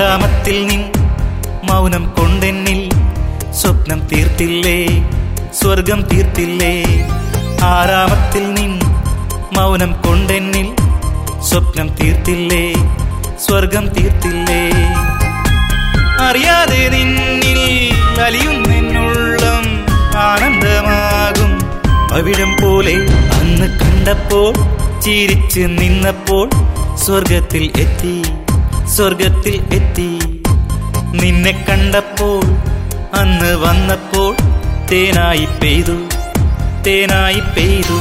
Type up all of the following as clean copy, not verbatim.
ആരാമത്തിൽ നിൻ മൗനം കൊണ്ടെന്നിൽ സ്വപ്നം തീർത്തില്ലേ, സ്വർഗം തീർത്തില്ലേ. ആരാമത്തിൽ നിൻ മൗനം കൊണ്ടെന്നിൽ സ്വപ്നം തീർത്തില്ലേ, സ്വർഗം തീർത്തില്ലേ. അറിയാതെ നിന്നിൽ അലിയുന്നെന്നുള്ളം ആനന്ദമാകും അവിടം പോലെ. അന്ന് കണ്ടപ്പോൾ ചിരിച്ച് നിന്നപ്പോൾ സ്വർഗത്തിൽ എത്തി, സ്വർഗത്തിൽ എത്തി. നിന്നെ കണ്ടപ്പോൾ അന്ന് വന്നപ്പോൾ തേനായി പെയ്തു, തേനായി പെയ്തു.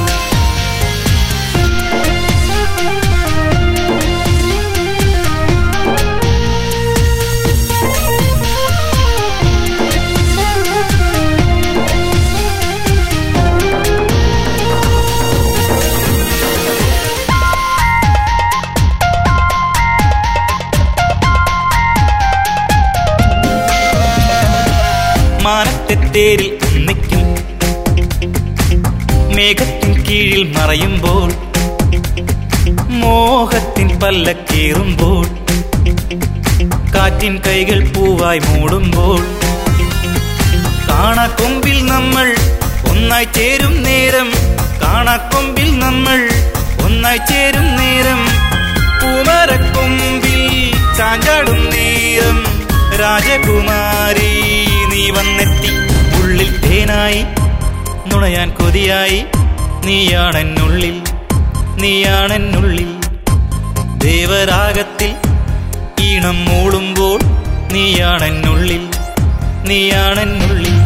മാനത്തെത്തേരിൽ ഒന്നിക്കും മേഘത്തിൻ കീഴിൽ മറയുമ്പോൾ, മോഹത്തിൻ പല്ലക്കേറുമ്പോൾ, കാറ്റിൻ കൈകൾ പൂവായി മൂടുമ്പോൾ, കാണാക്കൊമ്പിൽ നമ്മൾ ഒന്നായി ചേരും നേരം, കാണാക്കൊമ്പിൽ നമ്മൾ ഒന്നായി ചേരും നേരം, പൂമരക്കൊമ്പിൽ ചാഞ്ചാടും നേരം, രാജകുമാരി നീ വന്നെത്തി. ഉള്ളിൽ തേനായി നുണയാൻ കൊതിയായി, നീയാണെന്നുള്ളിൽ, നീയാണെന്നുള്ളിൽ. ദേവരാഗത്തിൽ ഈണം മൂളുമ്പോൾ നീയാണെന്നുള്ളിൽ, നീയാണെന്നുള്ളിൽ.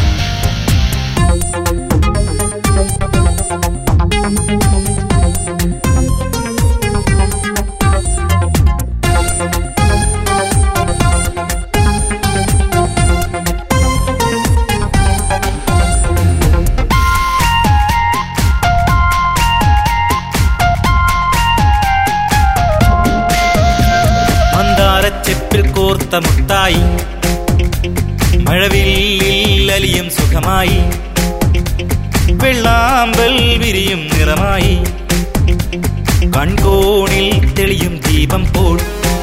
ചെപ്പിൽ കോർത്ത മുത്തായി, മഴവില്ലിൽ അലിയും സുഖമായി, വെള്ളാമ്പൽ വിരിയും നിറമായി, കൺകോണിൽ തെളിയും ദീപം പോൽ,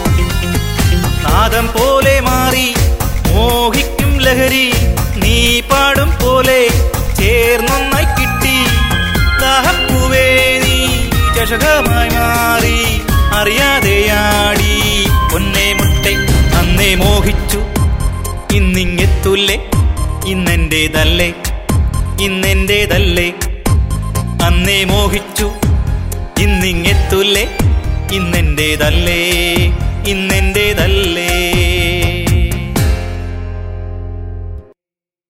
നാദം പോലെ മാറി മോഹിക്കും ലഹരി, നീ പാടും പോലെ ചേർന്നൊന്നായി കിട്ടി. ദാഹപ്പൂവേ നീ ചഷകമായി മാറി, അറിയാതെയാടി പൊന്നേ മുട്ടെ. അന്നേ മോഹിച്ചു ഇന്നിങ്ങെത്തൂല്ലേ, ഇന്നെന്റേതല്ലേ, ഇന്നെന്റേതല്ലേ. അന്നേ മോഹിച്ചു ഇന്നിങ്ങെത്തൂല്ലേ, ഇന്നെന്റേതല്ലേ, ഇന്നെന്റേതല്ലേ.